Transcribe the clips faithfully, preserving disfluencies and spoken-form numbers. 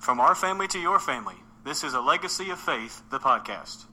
From our family to your family, this is A Legacy of Faith, the podcast.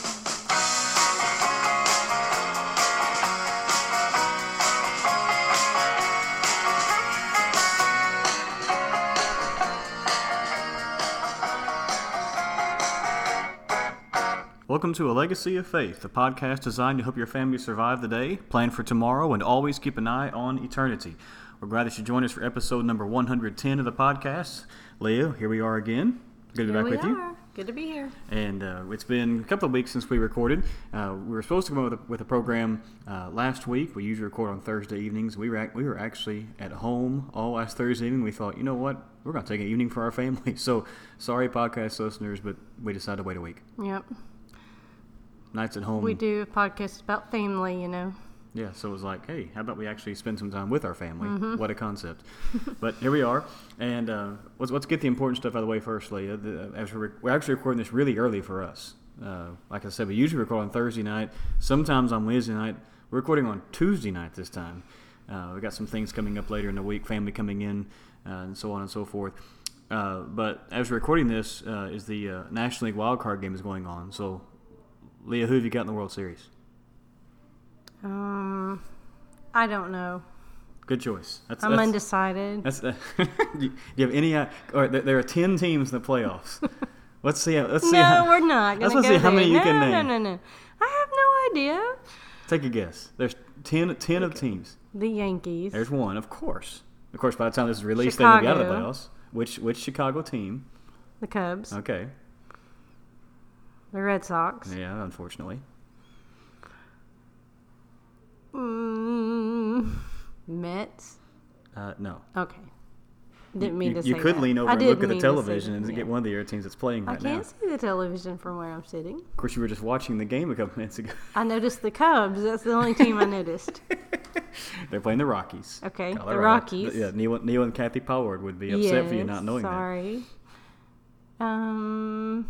Welcome to A Legacy of Faith, the podcast designed to help your family survive the day, plan for tomorrow, and always keep an eye on eternity. We're glad that you joined us for episode number one hundred ten of the podcast. Leah, here we are again. Good to be here back we with are. you. Good to be here. And uh, it's been a couple of weeks since we recorded. Uh, we were supposed to come up with a, with a program uh, last week. We usually record on Thursday evenings. We were ac- we were actually at home all last Thursday evening. We thought, you know what, we're going to take an evening for our family. So sorry, podcast listeners, but we decided to wait a week. Yep. Nights at home. We do a podcast about family, you know. Yeah, so it was like, hey, how about we actually spend some time with our family? Mm-hmm. What a concept. But here we are, and uh, let's, let's get the important stuff out of the way first, Leah. The, as we're, we're actually recording this really early for us. Uh, like I said, we usually record on Thursday night, sometimes on Wednesday night. We're recording on Tuesday night this time. Uh, we got some things coming up later in the week, family coming in, uh, and so on and so forth. Uh, but as we're recording this, uh, is the uh, National League wildcard game is going on, so Leah, who have you got in the World Series? Um, I don't know. Good choice. That's, I'm that's, undecided. That's uh, do you have any? Uh, or there, there are ten teams in the playoffs. Let's see. How, let's see. No, how, we're not. Let's Gonna see go how many there. you no, can no, name. No, no, no. I have no idea. Take a guess. There's ten, ten of teams. The Yankees. There's one, of course. Of course, by the time this is released, they will be out of the Chicago. playoffs. Which which Chicago team? The Cubs. Okay. The Red Sox. Yeah, unfortunately. Mm, Mets. Uh, no. Okay. Didn't mean you, to say you could that. lean over I and look didn't at the mean to say television that, and yeah. get one of the other teams that's playing I right can't now. see the television from where I'm sitting. Of course, you were just watching the game a couple minutes ago. I noticed the Cubs. That's the only team I noticed. They're playing the Rockies. Okay, Colorado. the Rockies. Yeah, Neil, Neil and Kathy Pollard would be upset yes, for you not knowing sorry. that. Um,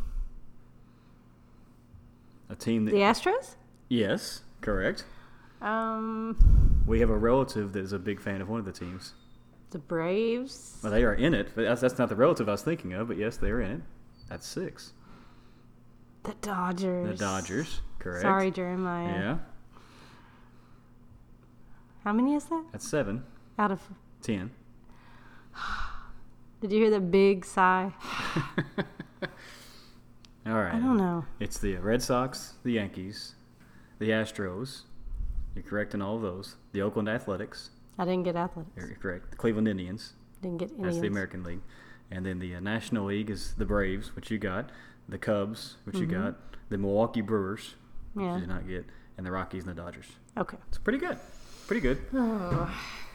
A team that... the Astros? Yes, correct. Um, We have a relative that is a big fan of one of the teams. the Braves? Well, they are in it, but that's, that's not the relative I was thinking of, but yes, they're in it. That's six. The Dodgers. The Dodgers, correct. Sorry, Jeremiah. Yeah, How many is that? that's seven. Out of... Ten. Did you hear the big sigh? All right. I don't know. It's the Red Sox, the Yankees, the Astros. You're correct in all of those. The Oakland Athletics. I didn't get athletics. You're correct. The Cleveland Indians. Didn't get any That's of the those. American League. And then the uh, National League is the Braves, which you got. The Cubs, which Mm-hmm. you got. The Milwaukee Brewers, which Yeah. you did not get. And the Rockies and the Dodgers. Okay. It's pretty good. Pretty good. Oh.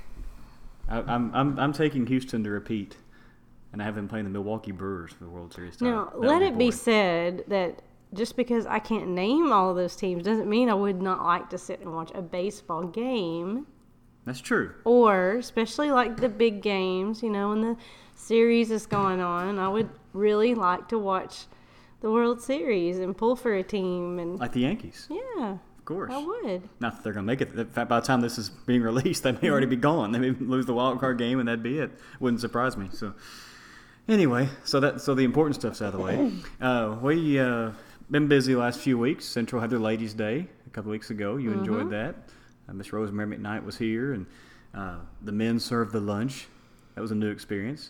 I, I'm I'm I'm taking Houston to repeat, and I have them playing the Milwaukee Brewers for the World Series title. Now, That let would it be boring. said that just because I can't name all of those teams doesn't mean I would not like to sit and watch a baseball game. That's true. Or, especially like the big games, you know, when the series is going on, I would really like to watch the World Series and pull for a team. And Like the Yankees, yeah, of course. I would. Not that they're going to make it. In fact, by the time this is being released, they may already be gone. They may lose the wild card game, and that'd be it. Wouldn't surprise me. So, anyway, so that so the important stuff's out of the way. Uh, we uh, been busy the last few weeks. Central had their Ladies' Day a couple weeks ago. You enjoyed that. Uh, Miss Rosemary McKnight was here, and uh, the men served the lunch. That was a new experience.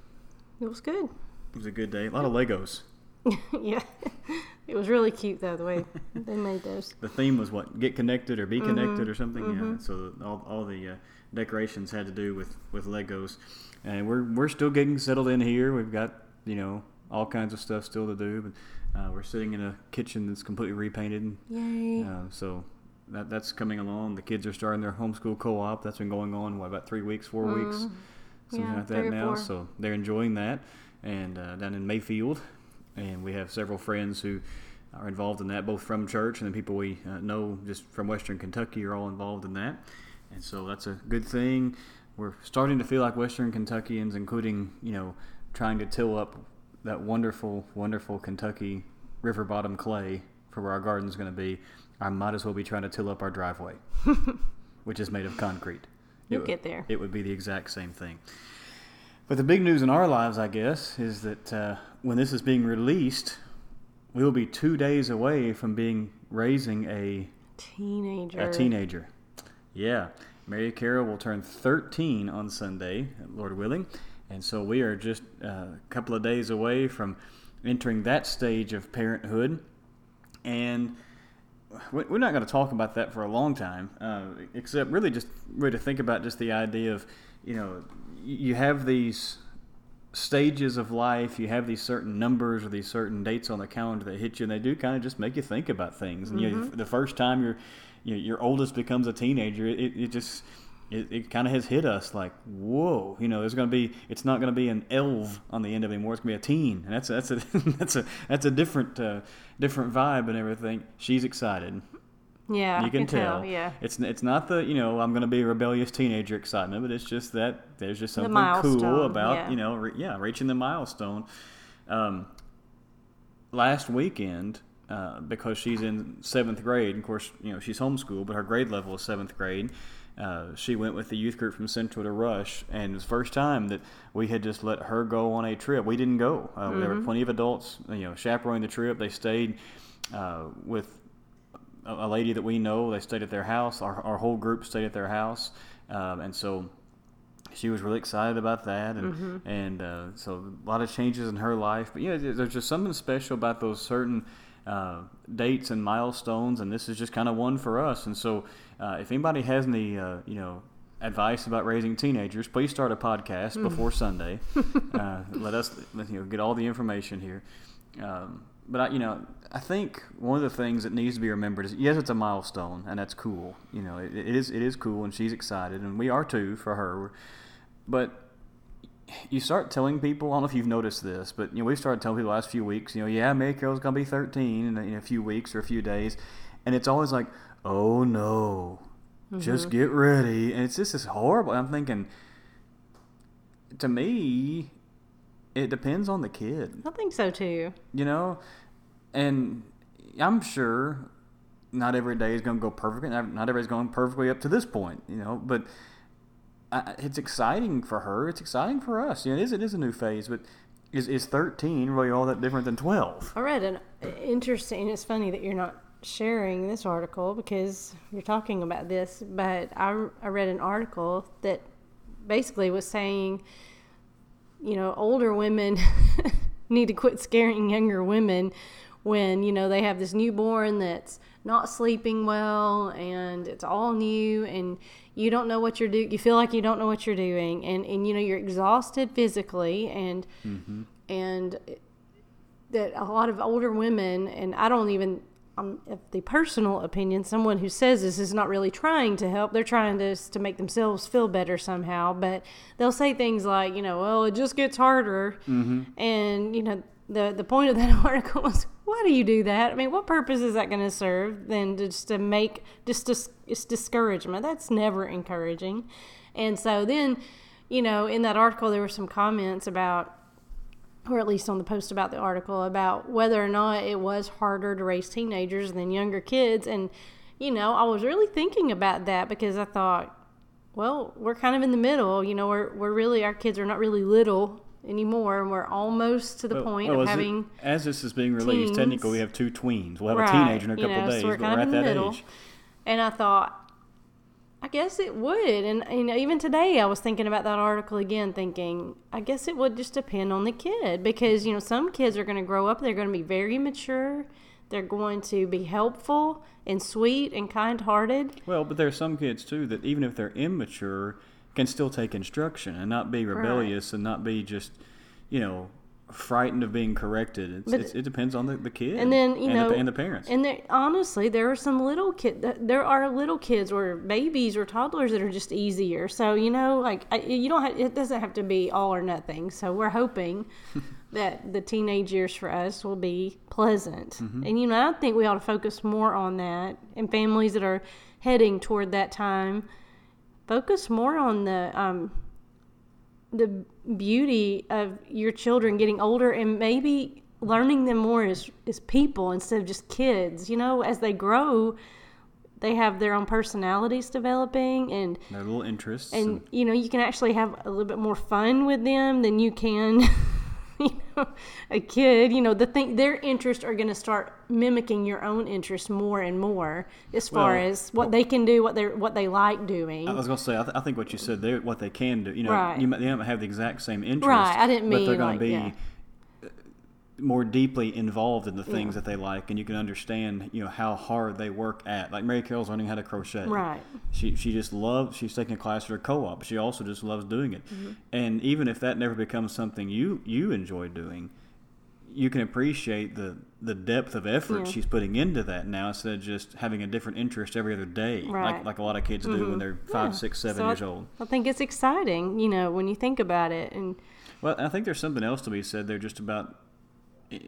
It was good. It was a good day. A lot of Legos. Yeah. It was really cute, though, the way they made those. The theme was what? Get connected or be connected or something. Yeah. So all all the uh, decorations had to do with, with Legos, and we're we're still getting settled in here. We've got you know all kinds of stuff still to do, but uh, we're sitting in a kitchen that's completely repainted. Yay. Uh, so that that's coming along. The kids are starting their homeschool co-op. That's been going on what about three weeks, four weeks, something Yeah, like three that or now. four. So they're enjoying that, and uh, down in Mayfield. And we have several friends who are involved in that, both from church and the people we uh, know just from Western Kentucky are all involved in that. And so that's a good thing. We're starting to feel like Western Kentuckians, including, you know, trying to till up that wonderful, wonderful Kentucky river bottom clay for where our garden's going to be. I might as well be trying to till up our driveway, which is made of concrete. You'll it, get there. It would be the exact same thing. But the big news in our lives, I guess, is that uh, when this is being released, we will be two days away from being raising a Teenager. a teenager. Yeah, Mary Carol will turn thirteen on Sunday, Lord willing, and so we are just uh, a couple of days away from entering that stage of parenthood, and we're not going to talk about that for a long time, uh, except really just really to think about just the idea of, you know, you have these stages of life, you have these certain numbers or these certain dates on the calendar that hit you, and they do kind of just make you think about things. And mm-hmm. you know, the first time your you know, your oldest becomes a teenager, it, it just it, it kind of has hit us like, whoa, you know, there's going to be, it's not going to be an elv on the end of it anymore. It's going to be a teen, and that's a, that's a that's a that's a different uh, different vibe and everything. She's excited. Yeah, you can, I can tell. tell. Yeah, it's it's not the, you know, I'm going to be a rebellious teenager excitement, but it's just that there's just something cool about yeah. you know, re- yeah, reaching the milestone. Um, last weekend, uh, because she's in seventh grade, and of course, you know, she's homeschooled, but her grade level is seventh grade. Uh, she went with the youth group from Central to Rush, and it was the first time that we had just let her go on a trip. We didn't go. Uh, mm-hmm. There were plenty of adults, you know, chaperoning the trip. They stayed uh, with a lady that we know. They stayed at their house. Our, our whole group stayed at their house, um, and so she was really excited about that. And mm-hmm. and uh, so a lot of changes in her life. But yeah, there's just something special about those certain uh, dates and milestones, and this is just kind of one for us. And so, uh, if anybody has any, uh, you know, advice about raising teenagers, please start a podcast mm. before Sunday. uh, let us, you know, get all the information here. Um, But, I, you know, I think one of the things that needs to be remembered is, yes, it's a milestone, and that's cool. You know, it, it is it is cool, and she's excited, and we are too for her. But you start telling people, I don't know if you've noticed this, but, you know, we've started telling people the last few weeks, you know, yeah, Mary Carol's going to be thirteen in a, in a few weeks or a few days. And it's always like, oh, no, mm-hmm. just get ready. And it's just this horrible. I'm thinking, to me, it depends on the kid. I think so too. You know, and I'm sure not every day is going to go perfectly. Not everybody's going perfectly up to this point, you know, but I, it's exciting for her. It's exciting for us. You know, it is, it is a new phase, but is, is thirteen really all that different than twelve? I read an interesting, it's funny that you're not sharing this article because you're talking about this, but I, I read an article that basically was saying, you know, older women need to quit scaring younger women when, you know, they have this newborn that's not sleeping well and it's all new and you don't know what you're doing. You feel like you don't know what you're doing, and, and you know, you're exhausted physically, and mm-hmm. and that a lot of older women, and I don't even, um, the personal opinion, someone who says this is not really trying to help. They're trying to to make themselves feel better somehow, but they'll say things like, you know, well, it just gets harder. Mm-hmm. And, you know, the, the point of that article was, why do you do that? I mean, what purpose is that going to serve than just to make, just dis, it's discouragement. That's never encouraging. And so then, you know, in that article, there were some comments about, or at least on the post about the article, about whether or not it was harder to raise teenagers than younger kids. And, you know, I was really thinking about that because I thought, well, we're kind of in the middle. You know, we're we're really, our kids are not really little anymore, and we're almost to the well, point well, of having it, as this is being released, teens. Technically we have two tweens. We'll have right. a teenager in a couple you know, of days, so we're but kind we're of at in the that middle. age. And I thought, I guess it would. And, you know, even today I was thinking about that article again, thinking, I guess it would just depend on the kid, because, you know, some kids are going to grow up, they're going to be very mature, they're going to be helpful and sweet and kind-hearted. Well, but there are some kids too that even if they're immature can still take instruction and not be rebellious right. and not be just, you know, frightened of being corrected. It's, it's, it depends on the, the kid and then you and, know the, and the parents. And there, honestly, there are some little kids. There are little kids or babies or toddlers that are just easier. So you know, like I, you don't. Have, it doesn't have to be all or nothing. So we're hoping that the teenage years for us will be pleasant. Mm-hmm. And you know, I think we ought to focus more on that. And families that are heading toward that time, focus more on the. Um, the beauty of your children getting older and maybe learning them more as, as people instead of just kids. You know, as they grow, they have their own personalities developing, and their little interests, and, and you know, you can actually have a little bit more fun with them than you can, you know, a kid. You know, the thing, their interests are going to start mimicking your own interests more and more, as far Well, as what they can do, what they what they like doing. I was gonna say, I, th- I think what you said there, what they can do, you know, Right. you might, they might have the exact same interest, Right, I didn't but mean, they're gonna like, be yeah. more deeply involved in the things Yeah. that they like, and you can understand, you know, how hard they work at. Like Mary Carol's learning how to crochet. Right. She she just loves. She's taking a class at her co-op. But she also just loves doing it. Mm-hmm. And even if that never becomes something you you enjoy doing, you can appreciate the the depth of effort Yeah. she's putting into that now, instead of just having a different interest every other day, Right. like like a lot of kids do when they're five, Yeah. six, seven So years I, old. I think it's exciting, you know, when you think about it. And Well, I think there's something else to be said there, just about eh,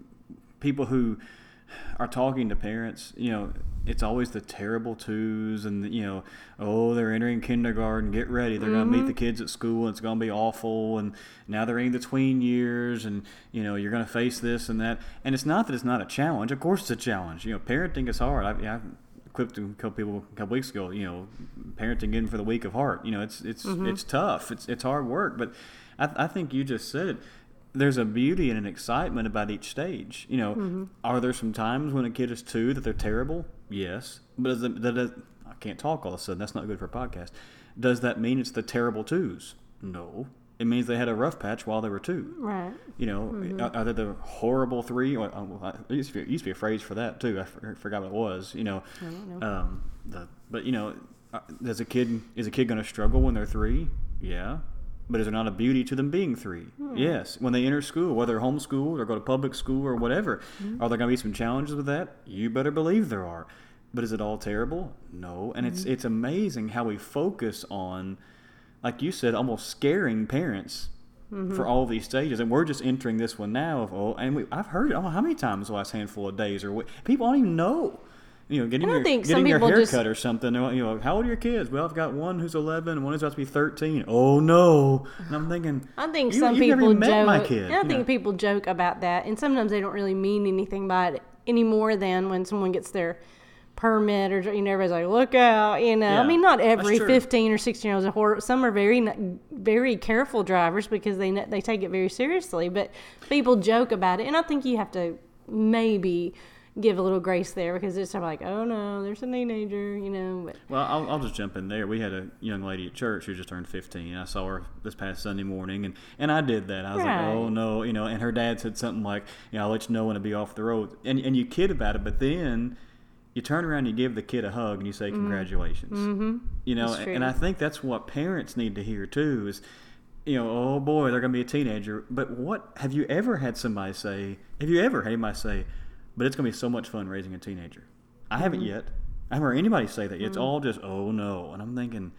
people who are talking to parents. You know, it's always the terrible twos, and you know, oh, they're entering kindergarten. Get ready, they're going to meet the kids at school, and it's going to be awful. And now they're in the tween years, and you know, you're going to face this and that. And it's not that it's not a challenge. Of course, it's a challenge. You know, parenting is hard. I, I equipped a couple people a couple weeks ago. You know, parenting in for the weak of heart. You know, it's it's it's tough. It's it's hard work. But I, I think you just said it. There's a beauty and an excitement about each stage. You know, Mm-hmm. are there some times when a kid is two that they're terrible? Yes. But does it, that does, I can't talk all of a sudden. That's not good for a podcast. Does that mean it's the terrible twos? No. It means they had a rough patch while they were two. right. You know, Mm-hmm. are, are they the horrible three? Or, uh, there used to, be, used to be a phrase for that too. I for- forgot what it was. You know, I don't know. um, the, but you know, uh, does a kid is a kid going to struggle when they're three? Yeah. But is there not a beauty to them being three? Hmm. Yes. When they enter school, whether they're homeschooled or go to public school or whatever, Hmm. are there going to be some challenges with that? You better believe there are. But is it all terrible? No. And it's Hmm. it's amazing how we focus on, like you said, almost scaring parents Mm-hmm. for all these stages. And we're just entering this one now of, oh, and we, I've heard it, I don't know how many times the last handful of days, or what, people don't even know. You know, getting And I your, think some getting your people hair just- cut or something. You know, how old are your kids? Well, I've got one who's eleven and one who's about to be thirteen. Oh, no. And I'm thinking, I think you, some you've never people even met joke. my kid. and I you think know. people joke about that, and sometimes they don't really mean anything by it any more than when someone gets their permit, or you know, everybody's like, "Look out!" You know, Yeah, I mean, not that's every true. fifteen or sixteen year olds are horrible. Some are very, n- very careful drivers because they kn- they take it very seriously. But people joke about it, and I think you have to maybe give a little grace there, because it's sort of like, "Oh no, there's a teenager," you know. But Well, I'll, I'll just jump in there. We had a young lady at church who just turned fifteen. I saw her this past Sunday morning, and, and I did that. I was Right. like, oh, no, you know, and her dad said something like, you know, I'll let you know when to be off the road. And, and you kid about it, but then you turn around and you give the kid a hug and you say, congratulations. mm-hmm. You know, That's true. and I think that's what parents need to hear too is, you know, oh boy, they're going to be a teenager. But what, have you ever had somebody say, have you ever had anybody say, but it's going to be so much fun raising a teenager? I haven't Mm-hmm. yet. I haven't heard anybody say that. It's all just, oh no. And I'm thinking,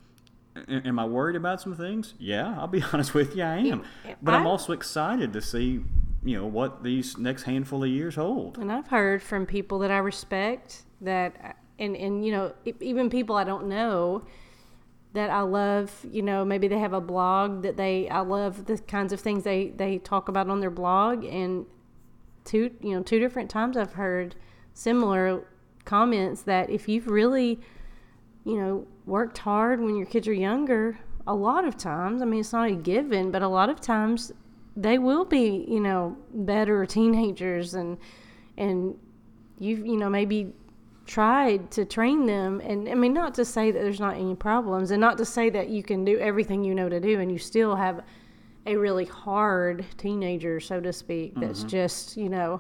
a- am I worried about some things? Yeah, I'll be honest with you, I am. Yeah, But I'm I- also excited to see, you know, what these next handful of years hold. And I've heard from people that I respect that, and, and you know, e- even people I don't know that I love, you know, maybe they have a blog that they, I love the kinds of things they, they talk about on their blog. And two, you know, two different times I've heard similar comments that if you've really, you know, worked hard when your kids are younger, a lot of times, I mean, it's not a given, but a lot of times they will be, you know, better teenagers, and, and you've, you know, maybe tried to train them. And I mean, not to say that there's not any problems, and not to say that you can do everything you know to do and you still have a really hard teenager, so to speak, that's Mm-hmm. just, you know,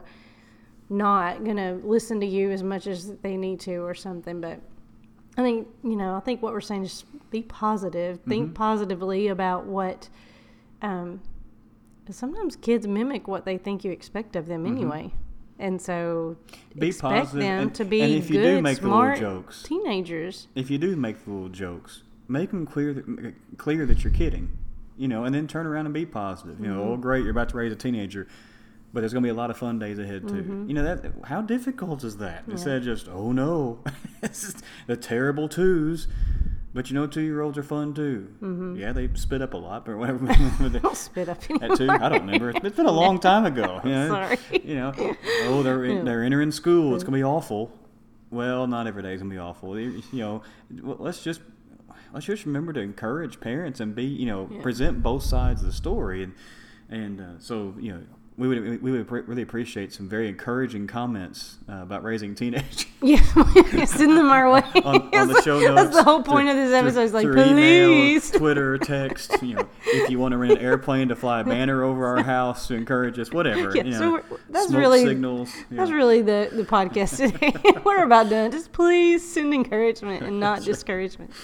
not going to listen to you as much as they need to or something. But I think, you know, I think what we're saying is be positive. Think Mm-hmm. positively about what, um, sometimes kids mimic what they think you expect of them anyway. And so Be expect positive, them and- to be and if you do good, make the little smart jokes, teenagers. if you do make the little jokes, make them clear that, clear that you're kidding, you know, and then turn around and be positive. You know, oh great, you're about to raise a teenager, but there's going to be a lot of fun days ahead too. Mm-hmm. You know, that how difficult is that? Instead of just, oh no, it's just the terrible twos. But you know, two-year-olds are fun too. Mm-hmm. Yeah, they spit up a lot, but whatever. Don't spit up anymore. At two, I don't remember. It's it's been a long time ago. You know, Sorry. You know, oh, they're in, they're entering school. It's going to be awful. well, not every day is gonna be awful. You know, let's just let's just remember to encourage parents and be, you know, yeah. present both sides of the story, and and uh, so you know. We would we would really appreciate some very encouraging comments uh, about raising teenagers. Yeah, send them our way on, on the show notes. That's the whole point through, of this episode. Is like, through please, email, Twitter, text. You know, if you want to rent an airplane to fly a banner over our house to encourage us, whatever. Yeah, you so know, we're, that's smoke really signals. That's know. really the the podcast today. We're about done. Just please send encouragement and not discouragement.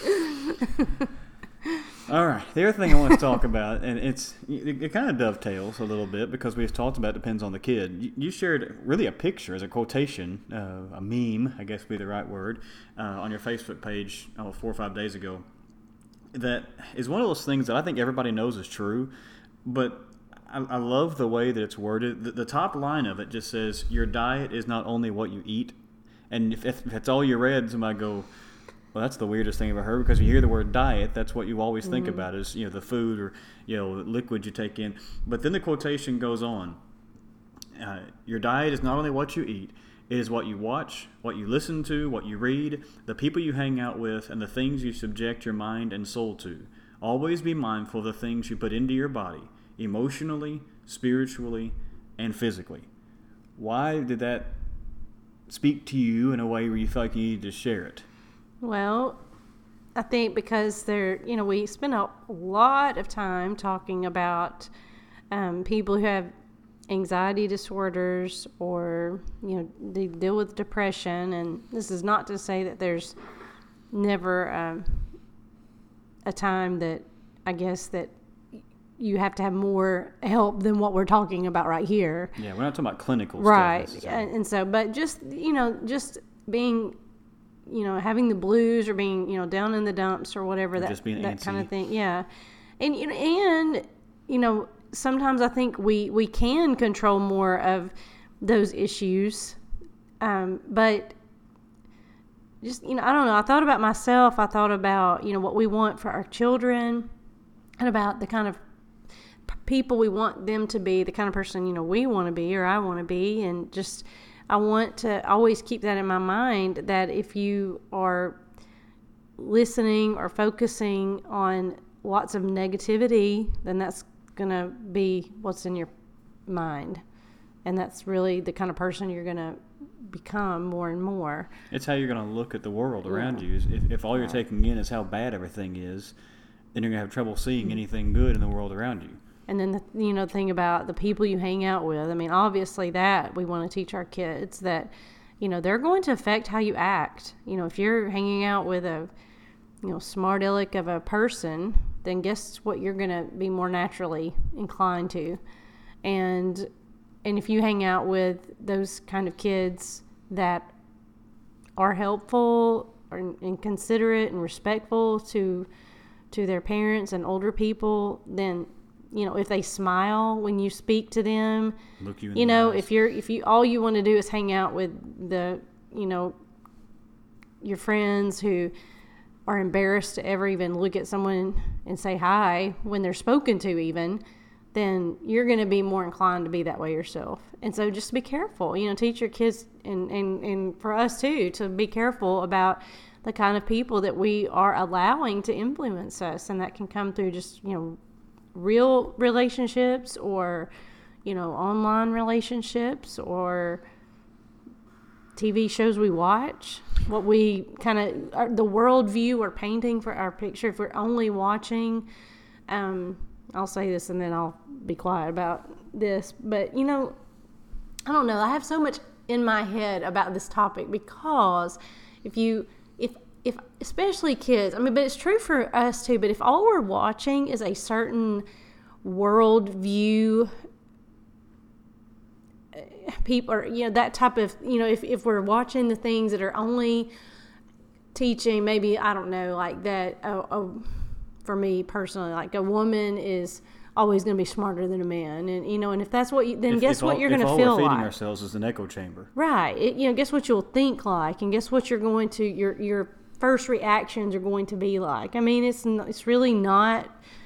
All right. The other thing I want to talk about, and it's it, it kind of dovetails a little bit because we've talked about it depends on the kid. You, you shared really a picture as a quotation, uh, a meme, I guess would be the right word, uh, on your Facebook page oh, four or five days ago. That is one of those things that I think everybody knows is true, but I, I love the way that it's worded. The, the top line of it just says, "Your diet is not only what you eat," and if, if that's all you read, somebody go, well, that's the weirdest thing I've ever heard, because you hear the word diet, that's what you always think mm-hmm. about is, you know, the food or, you know, the liquid you take in. But then the quotation goes on. Uh, your diet is not only what you eat, it is what you watch, what you listen to, what you read, the people you hang out with, and the things you subject your mind and soul to. Always be mindful of the things you put into your body, emotionally, spiritually, and physically. Why did that speak to you in a way where you felt like you needed to share it? Well, I think because there, you know, we spend a lot of time talking about um, people who have anxiety disorders or, you know, they deal with depression. And this is not to say that there's never um, a time that I guess that you have to have more help than what we're talking about right here. Yeah, we're not talking about clinical right. stuff. Right. And so, but just, you know, just being... you know, having the blues or being, you know, down in the dumps or whatever, or that just being that antsy. kind of thing. Yeah. And, you know, and, you know, sometimes I think we, we can control more of those issues. Um, but just, you know, I don't know. I thought about myself. I thought about, you know, what we want for our children and about the kind of people we want them to be, the kind of person, you know, we want to be or I want to be. And just, I want to always keep that in my mind, that if you are listening or focusing on lots of negativity, then that's going to be what's in your mind. And that's really the kind of person you're going to become more and more. It's how you're going to look at the world around yeah. you. If, if all you're taking in is how bad everything is, then you're going to have trouble seeing anything good in the world around you. And then, the, you know, the thing about the people you hang out with, I mean, obviously that we want to teach our kids that, you know, they're going to affect how you act. You know, if you're hanging out with a, you know, smart aleck of a person, then guess what you're going to be more naturally inclined to. And, and if you hang out with those kind of kids that are helpful or, and considerate and respectful to, to their parents and older people, then, you know, if they smile when you speak to them, look you in you the know, eyes. if you're, if you, all you want to do is hang out with the, you know, your friends who are embarrassed to ever even look at someone and say hi when they're spoken to even, then you're going to be more inclined to be that way yourself. And so just be careful, you know, teach your kids and, and, and for us too, to be careful about the kind of people that we are allowing to influence us. And that can come through just, you know, real relationships or, you know, online relationships or T V shows we watch, what we kind of, the worldview we're painting for our picture. If we're only watching, um, I'll say this and then I'll be quiet about this, but, you know, I don't know. I have so much in my head about this topic because if you, if, if, especially kids, I mean, but it's true for us too, but if all we're watching is a certain worldview, people are, you know, that type of, you know, if, if we're watching the things that are only teaching, maybe, I don't know, like that, uh, uh, for me personally, like a woman is always going to be smarter than a man. And, you know, and if that's what you, then if, guess if what all, you're going to feel like. If all we're feeding ourselves is an echo chamber. Right. It, you know, guess what you'll think like, and guess what you're going to, your, your first reactions are going to be like. I mean, it's, it's really not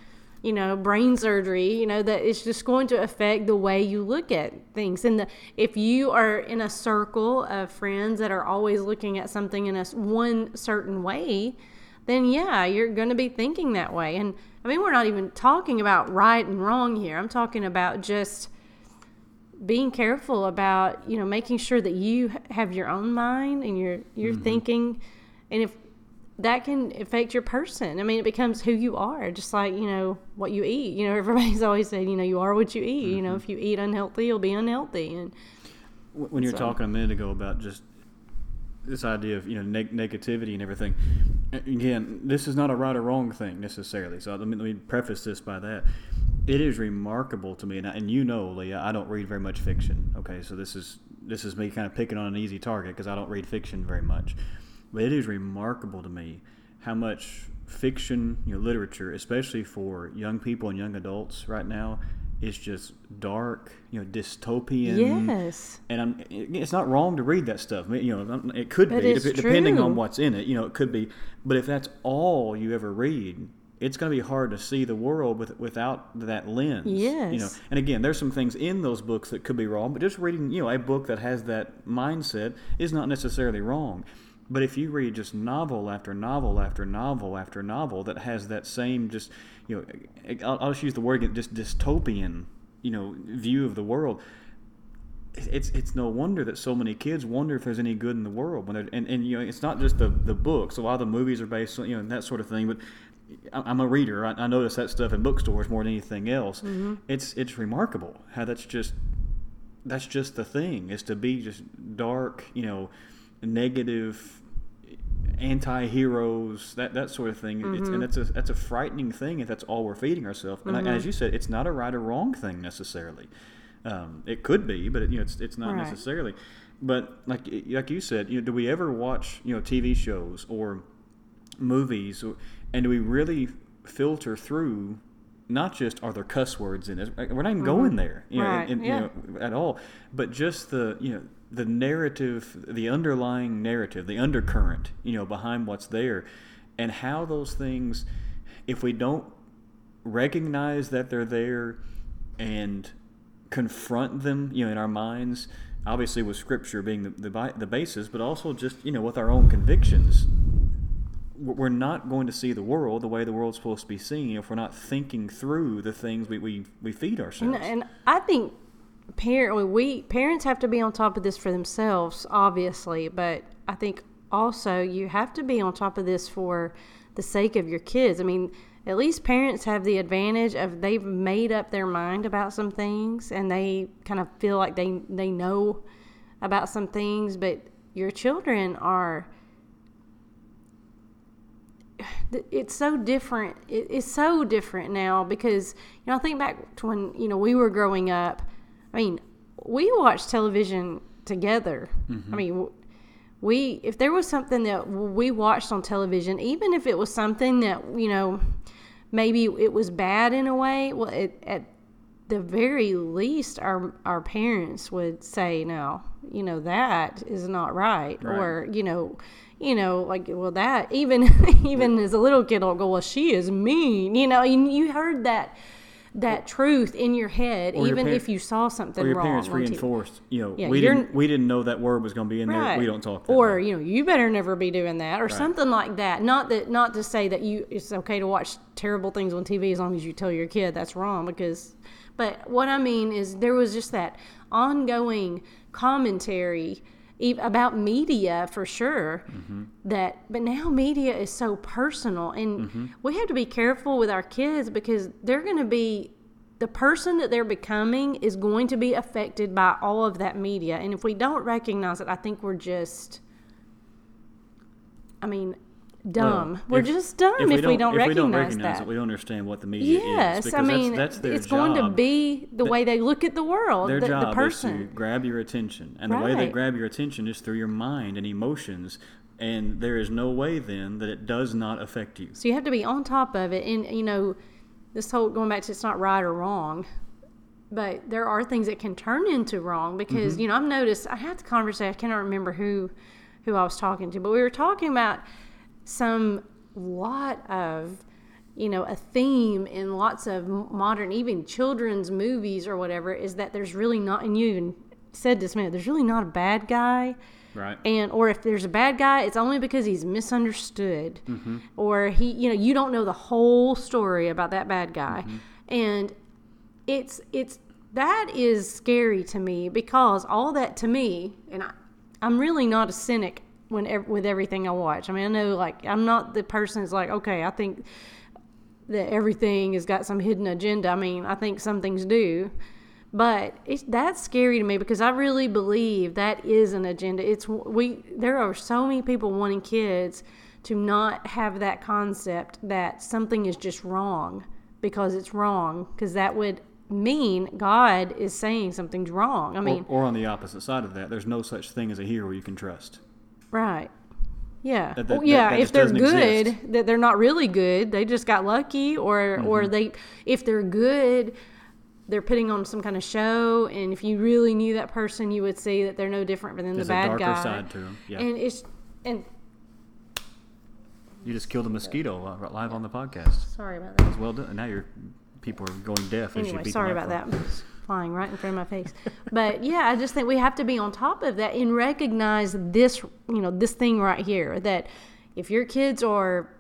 you know, brain surgery, you know, that it's just going to affect the way you look at things. And the, if you are in a circle of friends that are always looking at something in a one certain way, then yeah, you're going to be thinking that way. And I mean, we're not even talking about right and wrong here. I'm talking about just being careful about, you know, making sure that you have your own mind and you're, you're mm-hmm. thinking, and if that can affect your person. I mean, it becomes who you are, just like, you know, what you eat. You know, everybody's always saying, you know, you are what you eat. Mm-hmm. You know, if you eat unhealthy, you'll be unhealthy. And when you're so. talking a minute ago about just this idea of, you know, neg- negativity and everything, again, this is not a right or wrong thing necessarily. So let me, let me preface this by that. It is remarkable to me, and, I, and you know, Leah, I don't read very much fiction. Okay, so this is this is me kind of picking on an easy target because I don't read fiction very much. But it is remarkable to me how much fiction, you know, literature, especially for young people and young adults right now, is just dark, you know, dystopian. Yes. And I'm, it's not wrong to read that stuff. I mean, you know, it could but be, it's dep- depending on what's in it. You know, it could be. But if that's all you ever read, it's going to be hard to see the world with, without that lens. Yes. You know, and again, there's some things in those books that could be wrong, but just reading, you know, a book that has that mindset is not necessarily wrong. But if you read just novel after novel after novel after novel that has that same just, you know, I'll, I'll just use the word again, just dystopian, you know, view of the world, it's it's no wonder that so many kids wonder if there's any good in the world. When and, and, you know, it's not just the, the books. A lot of the movies are based on, you know, that sort of thing. But I'm a reader. I, I notice that stuff in bookstores more than anything else. Mm-hmm. It's it's remarkable how that's just, that's just the thing, is to be just dark, you know, negative, anti-heroes, that that sort of thing. Mm-hmm. It's, and that's a that's a frightening thing if that's all we're feeding ourselves. And, mm-hmm. I, and as you said, it's not a right or wrong thing necessarily. Um, it could be, but it, you know, it's it's not right. necessarily. But like like you said, you know, do we ever watch, you know, T V shows or movies, or, and do we really filter through? Not just are there cuss words in it. We're not even mm-hmm. going there, you know, right. and, yeah. you know, at all. But just the, you know, the narrative, the underlying narrative, the undercurrent, you know, behind what's there, and how those things, if we don't recognize that they're there and confront them, you know, in our minds, obviously with Scripture being the the, the basis, but also just, you know, with our own convictions, we're not going to see the world the way the world's supposed to be seen if we're not thinking through the things we, we, we feed ourselves. And, and I think parent, we parents have to be on top of this for themselves, obviously, but I think also you have to be on top of this for the sake of your kids. I mean, at least parents have the advantage of they've made up their mind about some things and they kind of feel like they, they know about some things, but your children are... It's so different. It's so different now because, you know, I think back to when, you know, we were growing up. I mean, we watched television together. Mm-hmm. I mean, we, if there was something that we watched on television, even if it was something that, you know, maybe it was bad in a way, well, it, at the very least, our, our parents would say, no, you know, that is not right. Right. Or, you know, you know, like, well, that, even even as a little kid, I'll go, well, she is mean. You know, you, you heard that that truth in your head, or even your par- if you saw something wrong. Or your wrong parents reinforced, you know, yeah, we didn't we didn't know that word was going to be in right. there. We don't talk that Or, way. you know, you better never be doing that, or right. something like that. Not that, not to say that you it's okay to watch terrible things on T V as long as you tell your kid that's wrong, because, but what I mean is there was just that ongoing commentary about media, for sure, mm-hmm. that, but now media is so personal, and mm-hmm. we have to be careful with our kids because they're going to be, the person that they're becoming is going to be affected by all of that media. And if we don't recognize it, I think we're just, I mean, dumb. Well, we're if, just dumb if we don't, if we don't if recognize we don't recognize that. it, we don't understand what the media yes, is. Because I mean, that's, that's their it's job. going to be the, the way they look at the world, their the, job the person. is to grab your attention. And right. the way they grab your attention is through your mind and emotions. And there is no way then that it does not affect you. So you have to be on top of it. And, you know, this whole, going back to it's not right or wrong, but there are things that can turn into wrong because, mm-hmm. you know, I've noticed, I had the conversation, I cannot remember who, who I was talking to, but we were talking about some lot of you know, a theme in lots of modern, even children's movies or whatever, is that there's really not, and you even said this minute, there's really not a bad guy. Right. And, or if there's a bad guy, it's only because he's misunderstood, mm-hmm. or he, you know, you don't know the whole story about that bad guy. Mm-hmm. And it's, it's, that is scary to me, because all that to me, and I, I'm really not a cynic when, with everything I watch. I mean, I know, like, I'm not the person that's like, okay, I think that everything has got some hidden agenda. I mean, I think some things do. But it's, that's scary to me, because I really believe that is an agenda. It's we. There are so many people wanting kids to not have that concept that something is just wrong because it's wrong, because that would mean God is saying something's wrong. I mean, or, or on the opposite side of that, there's no such thing as a hero you can trust. Right. Yeah. That, that, well, yeah. that, that if they're good, exist. that they're not really good. They just got lucky, or mm-hmm. or they, if they're good, they're putting on some kind of show, and if you really knew that person, you would see that they're no different than There's the bad a darker guy. side to them. Yeah. And it's and you just killed a mosquito live on the podcast. Sorry about that. That was well done. And now your people are going deaf. Anyway, as you beat sorry about that. It's flying right in front of my face. But yeah, I just think we have to be on top of that and recognize this, you know, this thing right here, that if your kids are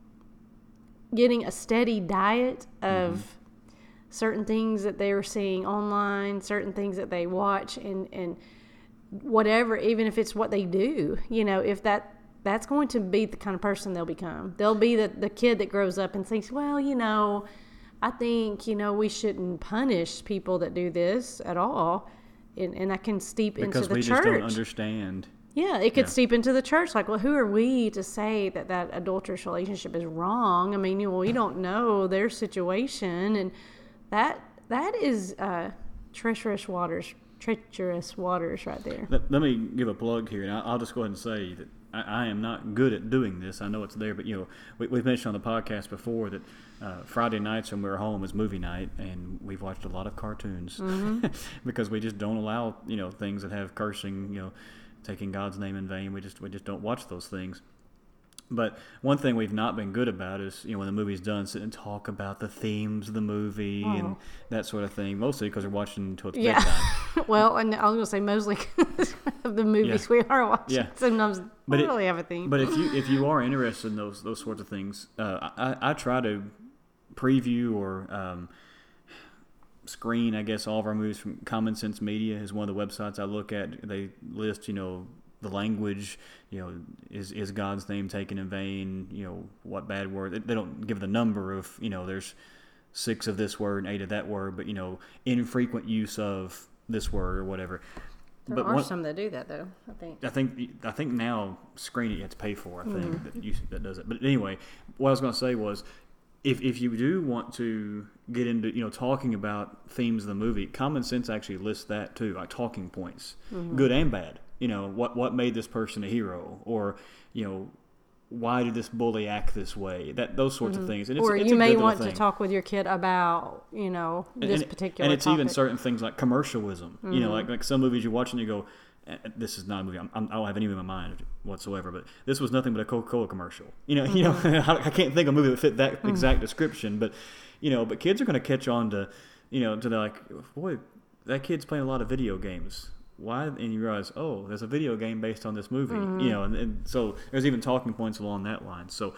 getting a steady diet of mm-hmm. certain things that they're seeing online, certain things that they watch, and, and whatever, even if it's what they do, you know, if that that's going to be the kind of person they'll become. They'll be the, the kid that grows up and thinks, well, you know, I think, you know, we shouldn't punish people that do this at all. And, and that can steep because into the we church. Because we just don't understand. Yeah, it could yeah. steep into the church. Like, well, who are we to say that that adulterous relationship is wrong? I mean, you know, we don't know their situation. And that that is uh, treacherous waters, treacherous waters right there. Let, let me give a plug here, and I'll, I'll just go ahead and say that I, I am not good at doing this. I know it's there, but, you know, we, we've mentioned on the podcast before that uh, Friday nights when we're home is movie night, and we've watched a lot of cartoons mm-hmm. because we just don't allow, you know, things that have cursing, you know, taking God's name in vain. We just we just don't watch those things. But one thing we've not been good about is, you know, when the movie's done, sit and talk about the themes of the movie oh. and that sort of thing, mostly because we're watching until it's yeah. bedtime. Well, and I was going to say mostly of the movies yeah. we are watching. Yeah. Sometimes but we it, really have a theme. But if you if you are interested in those those sorts of things, uh, I, I try to preview or um, screen, I guess, all of our movies from Common Sense Media is one of the websites I look at. They list, you know, the language, you know, is is God's name taken in vain, you know, what bad word. They don't give the number of, you know, there's six of this word and eight of that word, but, you know, infrequent use of this word or whatever. There but are one, some that do that, though, I think. I think I think now screen it you have to pay for, I think, mm. that, you, that does it. But anyway, what I was going to say was, if if you do want to get into, you know, talking about themes of the movie, Common Sense actually lists that too, like talking points, mm-hmm. good and bad. You know, what what made this person a hero, or, you know, why did this bully act this way? That those sorts mm-hmm. of things. And it's, or it's you a may good want thing. to talk with your kid about, you know, this and, particular And it's topic. even certain things like commercialism. Mm-hmm. You know, like like some movies you watch and you go, this is not a movie. I'm, I'm, I don't have any in my mind whatsoever. But this was nothing but a Coca-Cola commercial. You know, mm-hmm. you know, I can't think of a movie that fit that mm-hmm. exact description. But, you know, but kids are going to catch on to, you know, to the like, boy, that kid's playing a lot of video games. Why? And you realize, oh, there's a video game based on this movie. Mm-hmm. You know, and, and so there's even talking points along that line. So,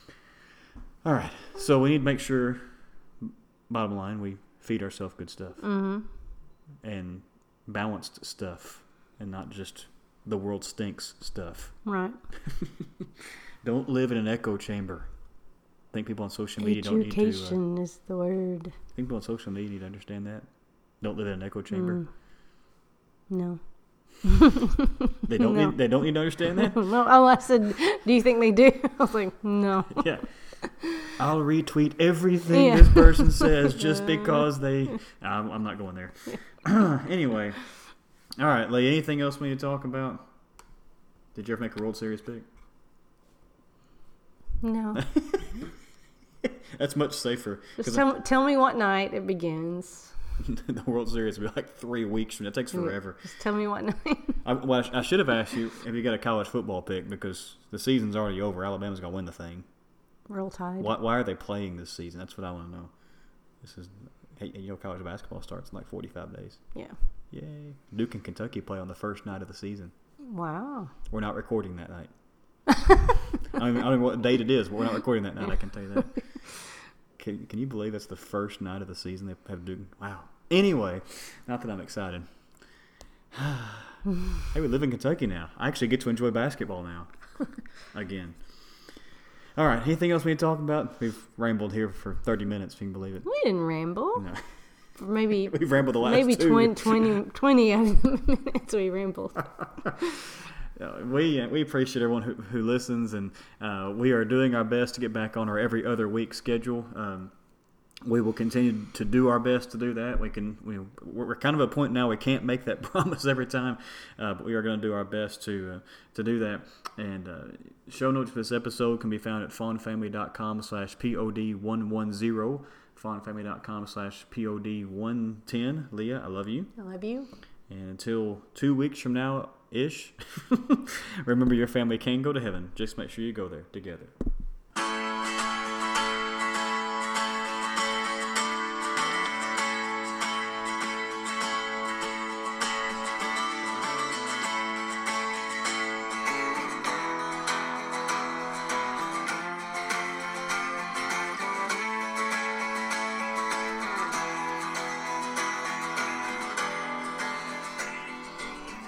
all right. So we need to make sure, bottom line, we feed ourselves good stuff mm-hmm. and balanced stuff, and not just the world stinks stuff. Right. Don't live in an echo chamber. I think people on social media Education don't need to. Education uh, is the word. I think people on social media need to understand that. Don't live in an echo chamber. Mm. No. They don't no. need. They don't need to understand that. No. Oh, I said, do you think they do? I was like, no. Yeah. I'll retweet everything yeah. this person says just because they. I'm, I'm not going there. Anyway, all right, Lee. Anything else we need to talk about? Did you ever make a World Series pick? No. That's much safer. Just tell, tell me what night it begins. The World Series will be like three weeks from now. It takes forever. Just tell me what night. I, well, I, I should have asked you if you got a college football pick, because the season's already over. Alabama's going to win the thing. Roll Tide. Why, why are they playing this season? That's what I want to know. This is, hey, you know, college basketball starts in like forty-five days. Yeah. Yay. Duke and Kentucky play on the first night of the season. Wow. We're not recording that night. I, don't even, I don't know what date it is, but we're not recording that night, I can tell you that. Can, can you believe that's the first night of the season they have Duke? Wow. Anyway, not that I'm excited. Hey, we live in Kentucky now. I actually get to enjoy basketball now. Again. All right. Anything else we need to talk about? We've rambled here for thirty minutes, if you can believe it. We didn't ramble. No. Maybe We've rambled the last maybe two. twenty, twenty, twenty out of the minutes we rambled. Uh, we uh, we appreciate everyone who, who listens, and uh, we are doing our best to get back on our every other week schedule. Um, we will continue to do our best to do that. We can we, we're kind of at a point now we can't make that promise every time, uh, but we are going to do our best to uh, to do that. And uh, show notes for this episode can be found at fawnfamily.com slash pod one one zero, fawnfamily.com slash pod one ten. Leah, I love you. I love you. And until two weeks from now ish, remember your family can go to heaven. Just make sure you go there together.